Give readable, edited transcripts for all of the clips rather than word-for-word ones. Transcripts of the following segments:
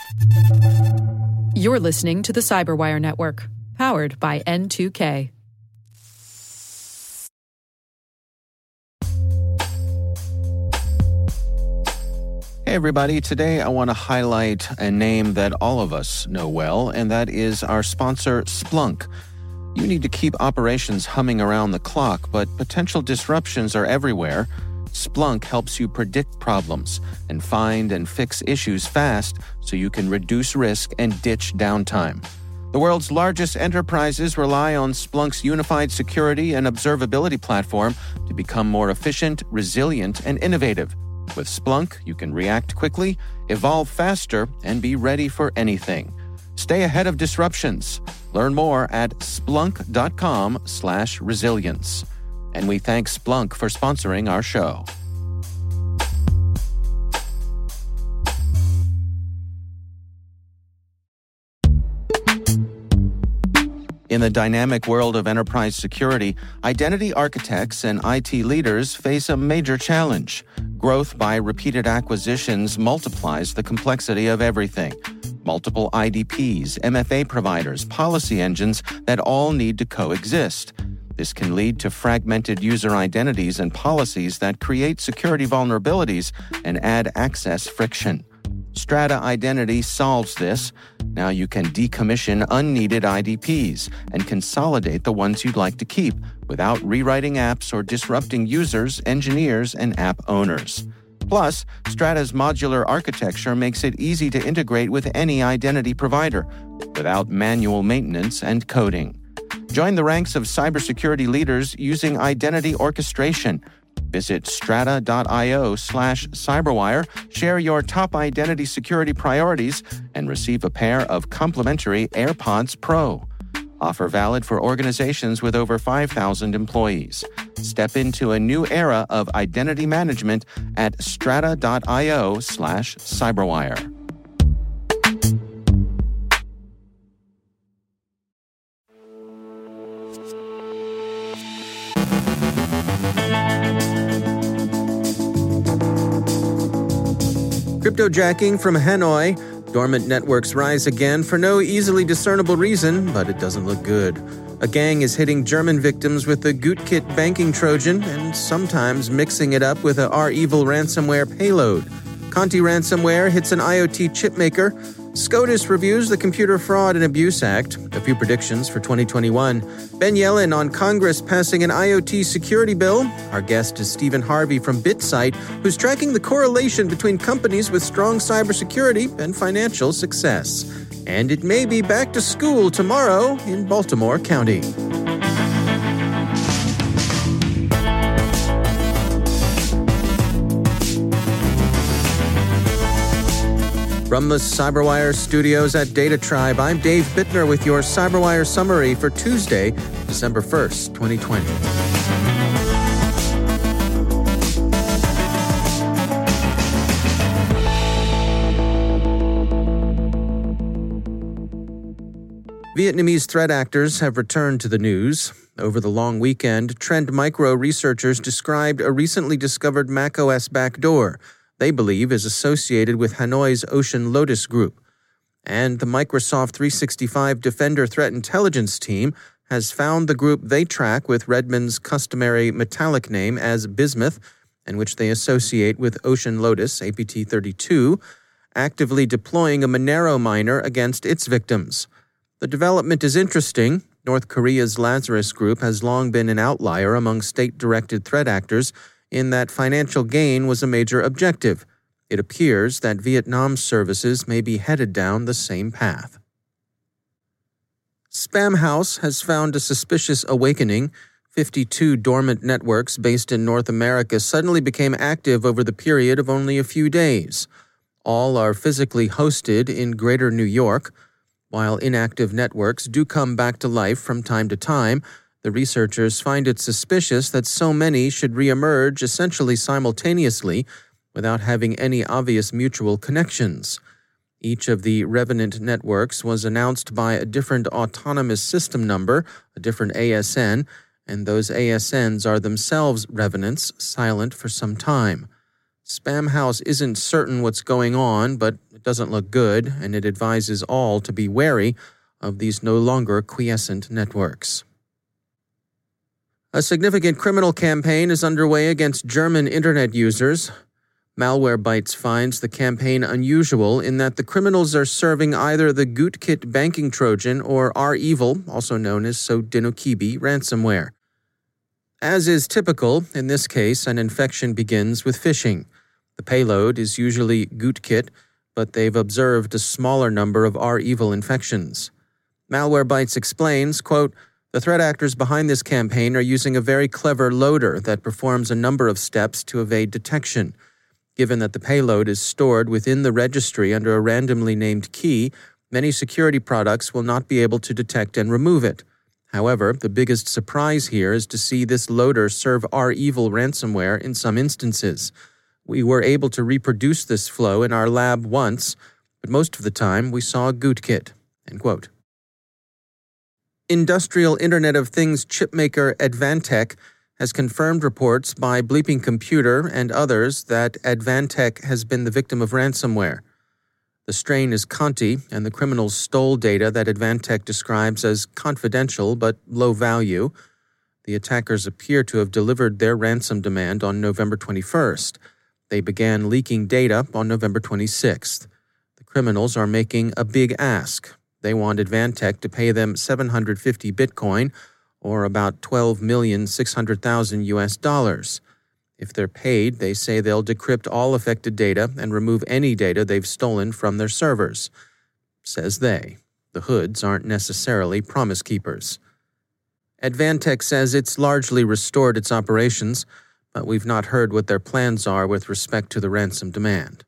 You're listening to the Cyberwire Network, powered by N2K. Hey everybody, today I want to highlight a name that all of us know well, and that is our sponsor, Splunk. You need to keep operations humming around the clock, but potential disruptions are everywhere. Splunk helps you predict problems and find and fix issues fast so you can reduce risk and ditch downtime. The world's largest enterprises rely on Splunk's unified security and observability platform to become more efficient, resilient, and innovative. With Splunk, you can react quickly, evolve faster, and be ready for anything. Stay ahead of disruptions. Learn more at splunk.com/resilience. And we thank Splunk for sponsoring our show. In the dynamic world of enterprise security, identity architects and IT leaders face a major challenge. Growth by repeated acquisitions multiplies the complexity of everything. Multiple IDPs, MFA providers, policy engines that all need to coexist. This can lead to fragmented user identities and policies that create security vulnerabilities and add access friction. Strata Identity solves this. Now you can decommission unneeded IDPs and consolidate the ones you'd like to keep without rewriting apps or disrupting users, engineers, and app owners. Plus, Strata's modular architecture makes it easy to integrate with any identity provider without manual maintenance and coding. Join the ranks of cybersecurity leaders using identity orchestration. Visit strata.io/cyberwire, share your top identity security priorities, and receive a pair of complimentary AirPods Pro. Offer valid for organizations with over 5,000 employees. Step into a new era of identity management at strata.io/cyberwire. Cryptojacking from Hanoi. Dormant networks rise again for no easily discernible reason, but it doesn't look good. A gang is hitting German victims with a Gootkit banking Trojan and sometimes mixing it up with a REvil ransomware payload. Conti ransomware hits an IoT chipmaker. SCOTUS reviews the Computer Fraud and Abuse Act. A few predictions for 2021. Ben Yellen on Congress passing an IoT security bill. Our guest is Stephen Harvey from BitSight, who's tracking the correlation between companies with strong cybersecurity and financial success. And it may be back to school tomorrow in Baltimore County. From the Cyberwire studios at Data Tribe, I'm Dave Bittner with your Cyberwire summary for Tuesday, December 1st, 2020. Vietnamese threat actors have returned to the news. Over the long weekend, Trend Micro researchers described a recently discovered macOS backdoor they believe is associated with Hanoi's Ocean Lotus Group. And the Microsoft 365 Defender Threat Intelligence team has found the group they track with Redmond's customary metallic name as Bismuth, and which they associate with Ocean Lotus APT32, actively deploying a Monero miner against its victims. The development is interesting. North Korea's Lazarus Group has long been an outlier among state-directed threat actors in that financial gain was a major objective. It appears that Vietnam's services may be headed down the same path. Spamhaus has found a suspicious awakening. 52 dormant networks based in North America suddenly became active over the period of only a few days. All are physically hosted in Greater New York. While inactive networks do come back to life from time to time, the researchers find it suspicious that so many should reemerge essentially simultaneously without having any obvious mutual connections. Each of the revenant networks was announced by a different autonomous system number, a different ASN, and those ASNs are themselves revenants, silent for some time. Spamhaus isn't certain what's going on, but it doesn't look good, and it advises all to be wary of these no longer quiescent networks. A significant criminal campaign is underway against German internet users. Malwarebytes finds the campaign unusual in that the criminals are serving either the Gootkit banking Trojan or REvil, also known as Sodinokibi, ransomware. As is typical, in this case, an infection begins with phishing. The payload is usually Gootkit, but they've observed a smaller number of REvil infections. Malwarebytes explains, quote, "The threat actors behind this campaign are using a very clever loader that performs a number of steps to evade detection. Given that the payload is stored within the registry under a randomly named key, many security products will not be able to detect and remove it. However, the biggest surprise here is to see this loader serve REvil ransomware in some instances. We were able to reproduce this flow in our lab once, but most of the time we saw Gootkit." End quote. Industrial Internet of Things chipmaker Advantech has confirmed reports by Bleeping Computer and others that Advantech has been the victim of ransomware. The strain is Conti, and the criminals stole data that Advantech describes as confidential but low value. The attackers appear to have delivered their ransom demand on November 21st. They began leaking data on November 26th. The criminals are making a big ask. They want Advantech to pay them 750 Bitcoin, or about $12,600,000 US. If they're paid, they say they'll decrypt all affected data and remove any data they've stolen from their servers. Says they. The hoods aren't necessarily promise keepers. Advantech says it's largely restored its operations, but we've not heard what their plans are with respect to the ransom demand.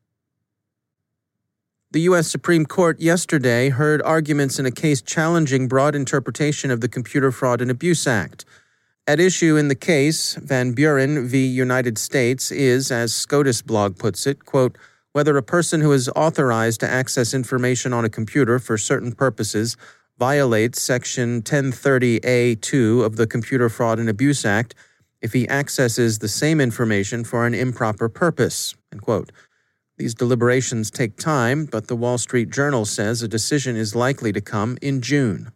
The U.S. Supreme Court yesterday heard arguments in a case challenging broad interpretation of the Computer Fraud and Abuse Act. At issue in the case, Van Buren v. United States is, as SCOTUS blog puts it, quote, "whether a person who is authorized to access information on a computer for certain purposes violates Section 1030A2 of the Computer Fraud and Abuse Act if he accesses the same information for an improper purpose," end quote. These deliberations take time, but the Wall Street Journal says a decision is likely to come in June.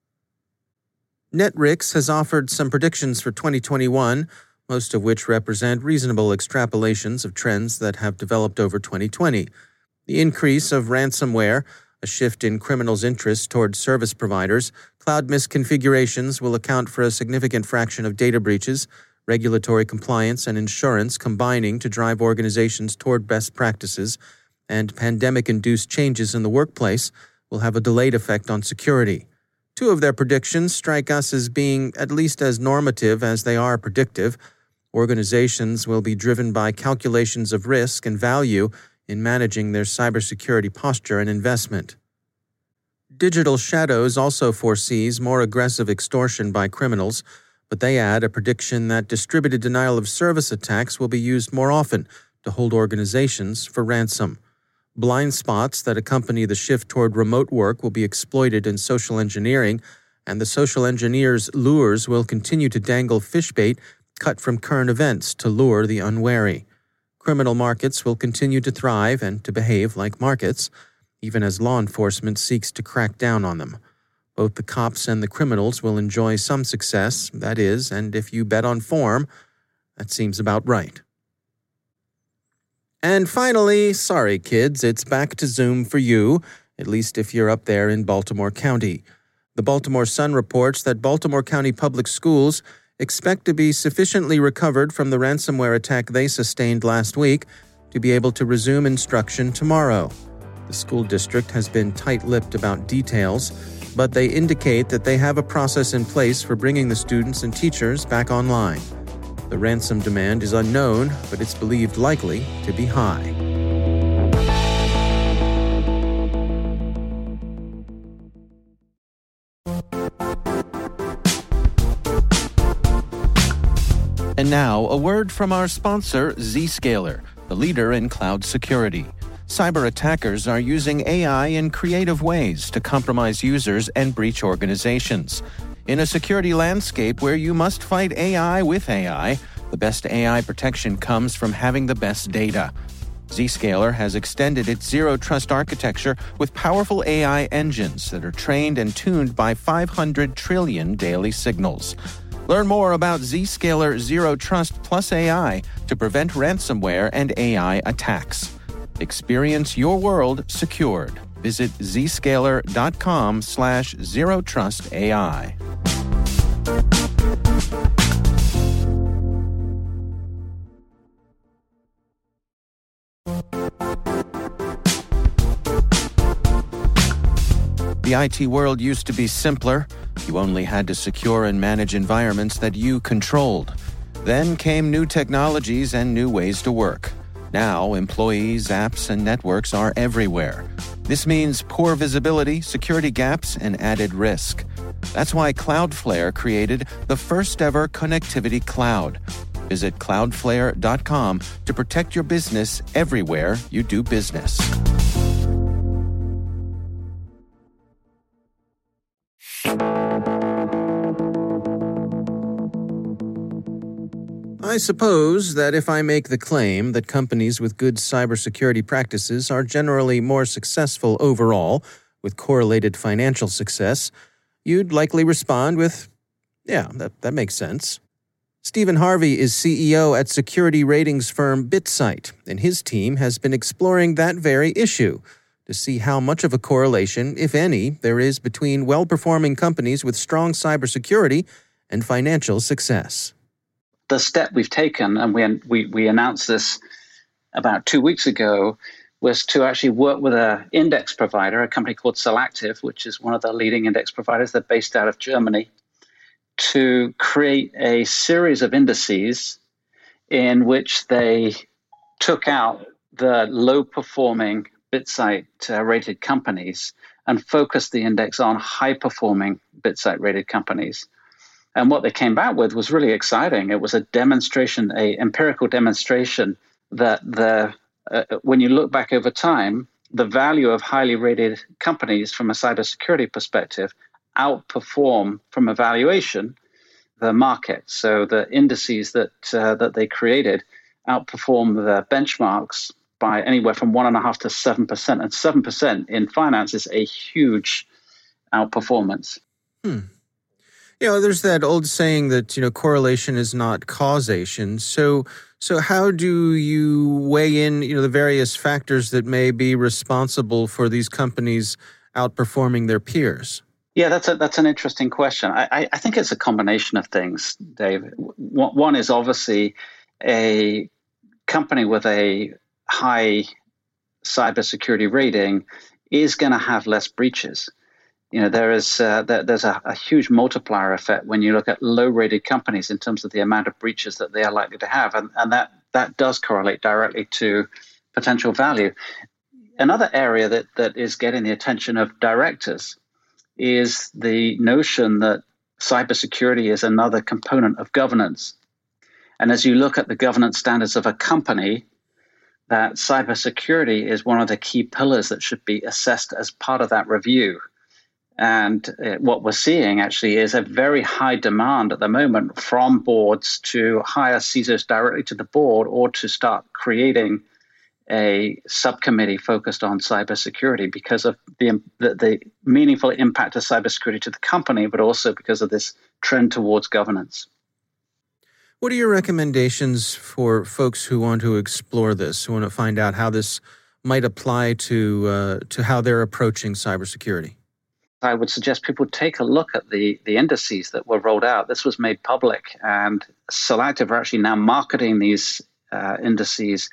Netrix has offered some predictions for 2021, most of which represent reasonable extrapolations of trends that have developed over 2020. The increase of ransomware, a shift in criminals' interest towards service providers, cloud misconfigurations will account for a significant fraction of data breaches, regulatory compliance and insurance combining to drive organizations toward best practices, and pandemic-induced changes in the workplace will have a delayed effect on security. Two of their predictions strike us as being at least as normative as they are predictive. Organizations will be driven by calculations of risk and value in managing their cybersecurity posture and investment. Digital Shadows also foresees more aggressive extortion by criminals, but they add a prediction that distributed denial-of-service attacks will be used more often to hold organizations for ransom. Blind spots that accompany the shift toward remote work will be exploited in social engineering, and the social engineers' lures will continue to dangle fishbait cut from current events to lure the unwary. Criminal markets will continue to thrive and to behave like markets, even as law enforcement seeks to crack down on them. Both the cops and the criminals will enjoy some success, that is, and if you bet on form, that seems about right. And finally, sorry kids, it's back to Zoom for you, at least if you're up there in Baltimore County. The Baltimore Sun reports that Baltimore County Public Schools expect to be sufficiently recovered from the ransomware attack they sustained last week to be able to resume instruction tomorrow. The school district has been tight-lipped about details, but they indicate that they have a process in place for bringing the students and teachers back online. The ransom demand is unknown, but it's believed likely to be high. And now, a word from our sponsor, Zscaler, the leader in cloud security. Cyber attackers are using AI in creative ways to compromise users and breach organizations. In a security landscape where you must fight AI with AI, the best AI protection comes from having the best data. Zscaler has extended its zero-trust architecture with powerful AI engines that are trained and tuned by 500 trillion daily signals. Learn more about Zscaler Zero Trust Plus AI to prevent ransomware and AI attacks. Experience your world secured. Visit zscaler.com/zerotrustai. The IT world used to be simpler. You only had to secure and manage environments that you controlled. Then came new technologies and new ways to work. Now, employees, apps, and networks are everywhere. This means poor visibility, security gaps, and added risk. That's why Cloudflare created the first-ever connectivity cloud. Visit cloudflare.com to protect your business everywhere you do business. I suppose that if I make the claim that companies with good cybersecurity practices are generally more successful overall, with correlated financial success, you'd likely respond with, yeah, that makes sense. Stephen Harvey is CEO at security ratings firm BitSight, and his team has been exploring that very issue to see how much of a correlation, if any, there is between well-performing companies with strong cybersecurity and financial success. The step we've taken, and we announced this about 2 weeks ago, was to actually work with an index provider, a company called Solactive, which is one of the leading index providers. They're based out of Germany, to create a series of indices in which they took out the low-performing BitSight rated companies and focused the index on high-performing BitSight rated companies. And what they came back with was really exciting. It was a demonstration, an empirical demonstration that when you look back over time, the value of highly rated companies from a cybersecurity perspective outperform from a valuation the market. So the indices that they created outperform the benchmarks by anywhere from 1.5% to 7%. And 7% in finance is a huge outperformance. There's that old saying that, correlation is not causation. So how do you weigh in, the various factors that may be responsible for these companies outperforming their peers? Yeah, that's an interesting question. I think it's a combination of things, Dave. One is obviously a company with a high cybersecurity rating is going to have less breaches. There's a huge multiplier effect when you look at low-rated companies in terms of the amount of breaches that they are likely to have, and that does correlate directly to potential value. Another area that is getting the attention of directors is the notion that cybersecurity is another component of governance. And as you look at the governance standards of a company, that cybersecurity is one of the key pillars that should be assessed as part of that review. And what we're seeing actually is a very high demand at the moment from boards to hire CISOs directly to the board or to start creating a subcommittee focused on cybersecurity because of the meaningful impact of cybersecurity to the company, but also because of this trend towards governance. What are your recommendations for folks who want to explore this, who want to find out how this might apply to how they're approaching cybersecurity? I would suggest people take a look at the indices that were rolled out. This was made public, and Solactive are actually now marketing these indices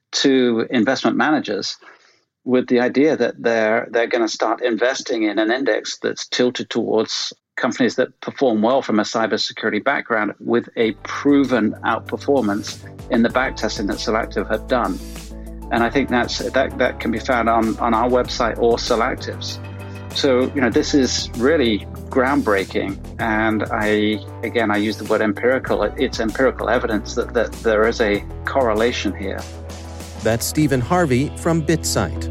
to investment managers with the idea that they're going to start investing in an index that's tilted towards companies that perform well from a cybersecurity background with a proven outperformance in the backtesting that Solactive have done. And I think that can be found on our website or Solactive's. So, this is really groundbreaking. And I use the word empirical. It's empirical evidence that there is a correlation here. That's Stephen Harvey from BitSight.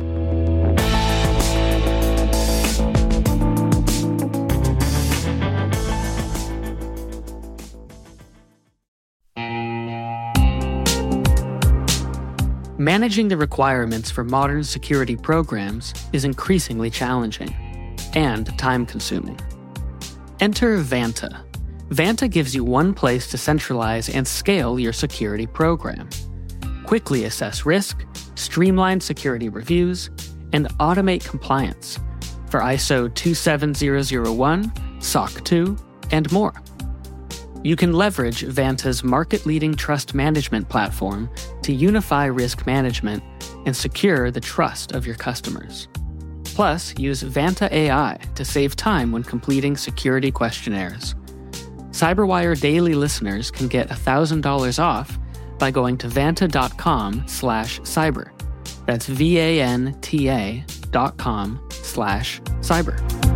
managing the requirements for modern security programs is increasingly challenging and time-consuming. Enter Vanta. Vanta gives you one place to centralize and scale your security program. Quickly assess risk, streamline security reviews, and automate compliance for ISO 27001, SOC 2, and more. You can leverage Vanta's market-leading trust management platform to unify risk management and secure the trust of your customers. Plus, use Vanta AI to save time when completing security questionnaires. CyberWire Daily listeners can get $1,000 off by going to vanta.com/cyber. That's vanta.com/cyber.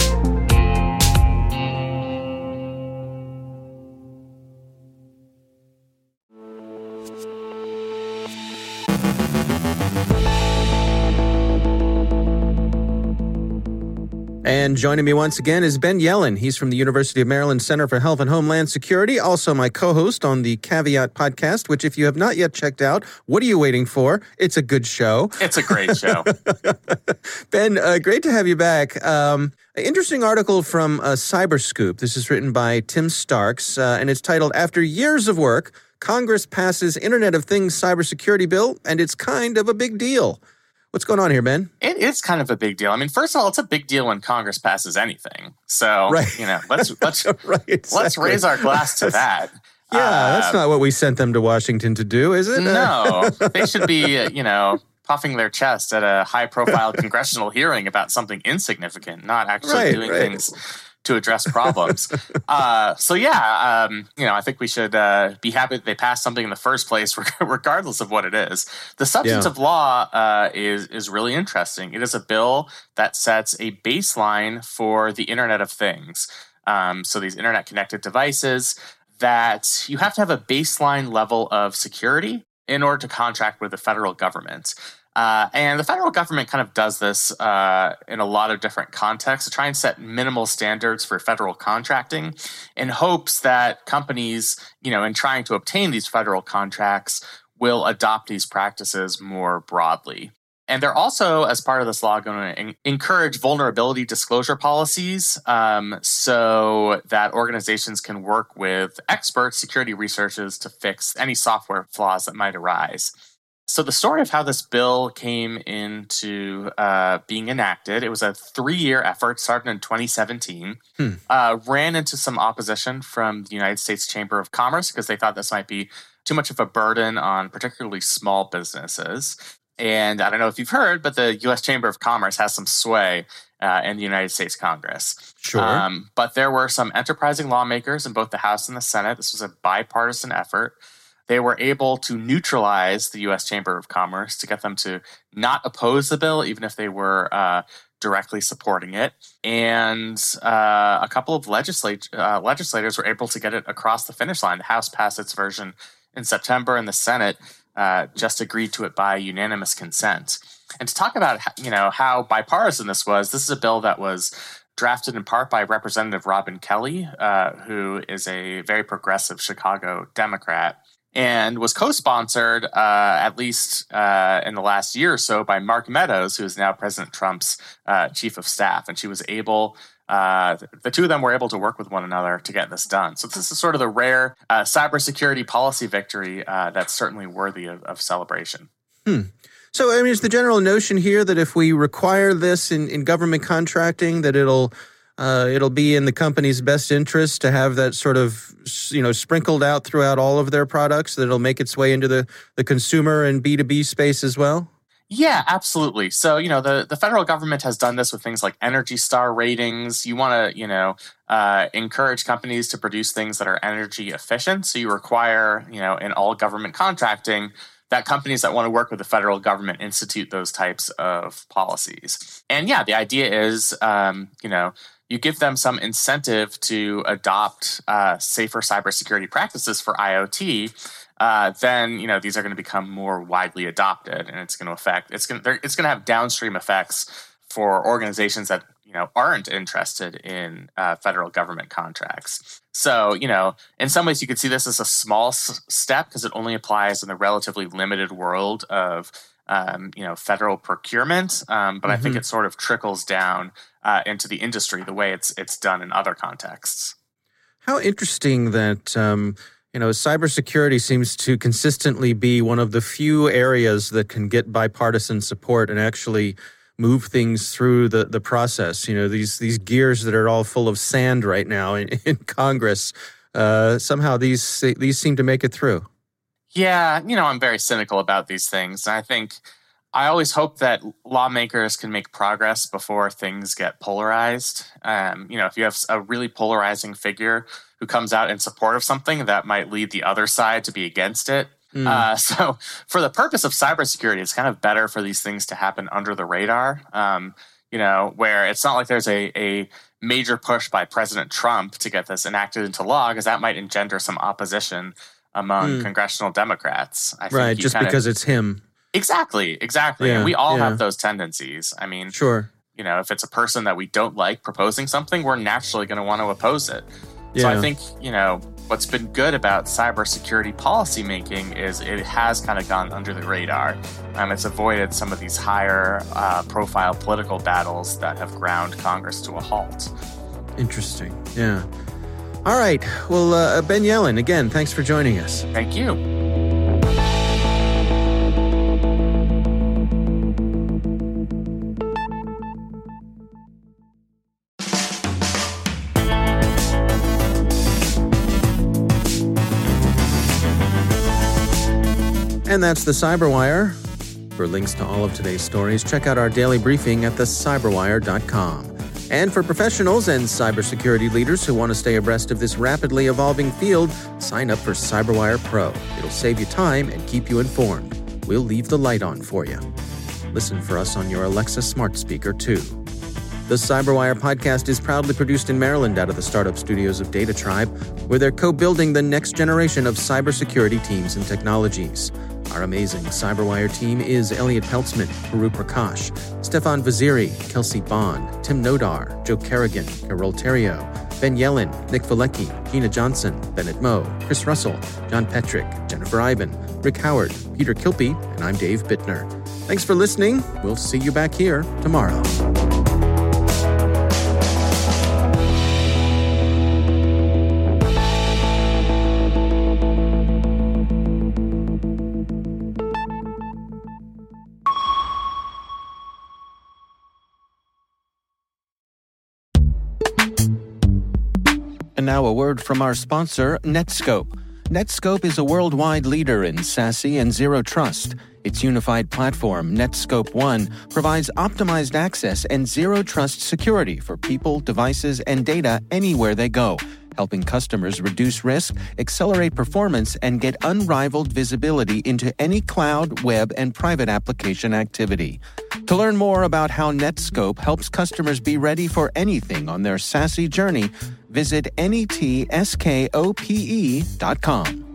And joining me once again is Ben Yelin. He's from the University of Maryland Center for Health and Homeland Security, also my co-host on the Caveat podcast, which if you have not yet checked out, what are you waiting for? It's a good show. It's a great show. Ben, great to have you back. An interesting article from Cyberscoop. This is written by Tim Starks, and it's titled, "After Years of Work, Congress Passes Internet of Things Cybersecurity Bill, and It's Kind of a Big Deal." What's going on here, Ben? It is kind of a big deal. I mean, first of all, it's a big deal when Congress passes anything. So, right. Let's right, exactly. Let's raise our glass to that. Yeah, that's not what we sent them to Washington to do, is it? No, they should be, puffing their chest at a high-profile congressional hearing about something insignificant, not actually doing things to address problems. I think we should be happy that they passed something in the first place, regardless of what it is. The substantive law is really interesting. It is a bill that sets a baseline for the Internet of Things. So these internet-connected devices, that you have to have a baseline level of security in order to contract with the federal government. And the federal government kind of does this in a lot of different contexts to try and set minimal standards for federal contracting in hopes that companies, in trying to obtain these federal contracts, will adopt these practices more broadly. And they're also, as part of this law, going to encourage vulnerability disclosure policies so that organizations can work with expert security researchers to fix any software flaws that might arise. So the story of how this bill came into being enacted, it was a 3-year effort, started in 2017, ran into some opposition from the United States Chamber of Commerce because they thought this might be too much of a burden on particularly small businesses. And I don't know if you've heard, but the U.S. Chamber of Commerce has some sway in the United States Congress. Sure. But there were some enterprising lawmakers in both the House and the Senate. This was a bipartisan effort. They were able to neutralize the U.S. Chamber of Commerce to get them to not oppose the bill, even if they were directly supporting it. And a couple of legislators were able to get it across the finish line. The House passed its version in September, and the Senate just agreed to it by unanimous consent. And to talk about how bipartisan this is a bill that was drafted in part by Representative Robin Kelly, who is a very progressive Chicago Democrat, and was co-sponsored, at least in the last year or so, by Mark Meadows, who is now President Trump's chief of staff. And she was able, the two of them were able to work with one another to get this done. So this is sort of the rare cybersecurity policy victory that's certainly worthy of celebration. So, I mean, is the general notion here that if we require this in government contracting, that it'll be in the company's best interest to have that sort of, sprinkled out throughout all of their products, that it'll make its way into the consumer and B2B space as well? Yeah, absolutely. So, the federal government has done this with things like Energy Star ratings. You want to, encourage companies to produce things that are energy efficient. So you require, in all government contracting, that companies that want to work with the federal government institute those types of policies. And yeah, the idea is, you give them some incentive to adopt safer cybersecurity practices for IoT, then these are going to become more widely adopted, and it's going to have downstream effects for organizations that aren't interested in federal government contracts. So, in some ways you could see this as a small step because it only applies in the relatively limited world of, federal procurement. But I think it sort of trickles down into the industry the way it's done in other contexts. How interesting that, cybersecurity seems to consistently be one of the few areas that can get bipartisan support and actually move things through the process. These gears that are all full of sand right now in Congress, somehow these seem to make it through. Yeah, I'm very cynical about these things. I always hope that lawmakers can make progress before things get polarized. If you have a really polarizing figure who comes out in support of something, that might lead the other side to be against it. So for the purpose of cybersecurity, it's kind of better for these things to happen under the radar, where it's not like there's a major push by President Trump to get this enacted into law, because that might engender some opposition among congressional Democrats. Right, just because it's him. Exactly. Yeah, and we all have those tendencies. Sure. If it's a person that we don't like proposing something, we're naturally going to want to oppose it. Yeah. So I think, what's been good about cybersecurity policymaking is it has kind of gone under the radar. It's avoided some of these higher profile political battles that have ground Congress to a halt. Interesting. Yeah. All right. Well, Ben Yelin, again, thanks for joining us. Thank you. And that's the Cyberwire. For links to all of today's stories, check out our daily briefing at thecyberwire.com. And for professionals and cybersecurity leaders who want to stay abreast of this rapidly evolving field, sign up for Cyberwire Pro. It'll save you time and keep you informed. We'll leave the light on for you. Listen for us on your Alexa smart speaker, too. The Cyberwire podcast is proudly produced in Maryland out of the startup studios of Data Tribe, where they're co-building the next generation of cybersecurity teams and technologies. Our amazing Cyberwire team is Elliot Peltzman, Puru Prakash, Stefan Vaziri, Kelsey Bond, Tim Nodar, Joe Kerrigan, Carol Terrio, Ben Yelin, Nick Valecki, Gina Johnson, Bennett Moe, Chris Russell, John Petrick, Jennifer Iben, Rick Howard, Peter Kilpie, and I'm Dave Bittner. Thanks for listening. We'll see you back here tomorrow. And now a word from our sponsor, Netskope. Netskope is a worldwide leader in SASE and Zero Trust. Its unified platform, Netskope One, provides optimized access and Zero Trust security for people, devices, and data anywhere they go, helping customers reduce risk, accelerate performance, and get unrivaled visibility into any cloud, web, and private application activity. To learn more about how Netskope helps customers be ready for anything on their SASE journey, visit netskope.com.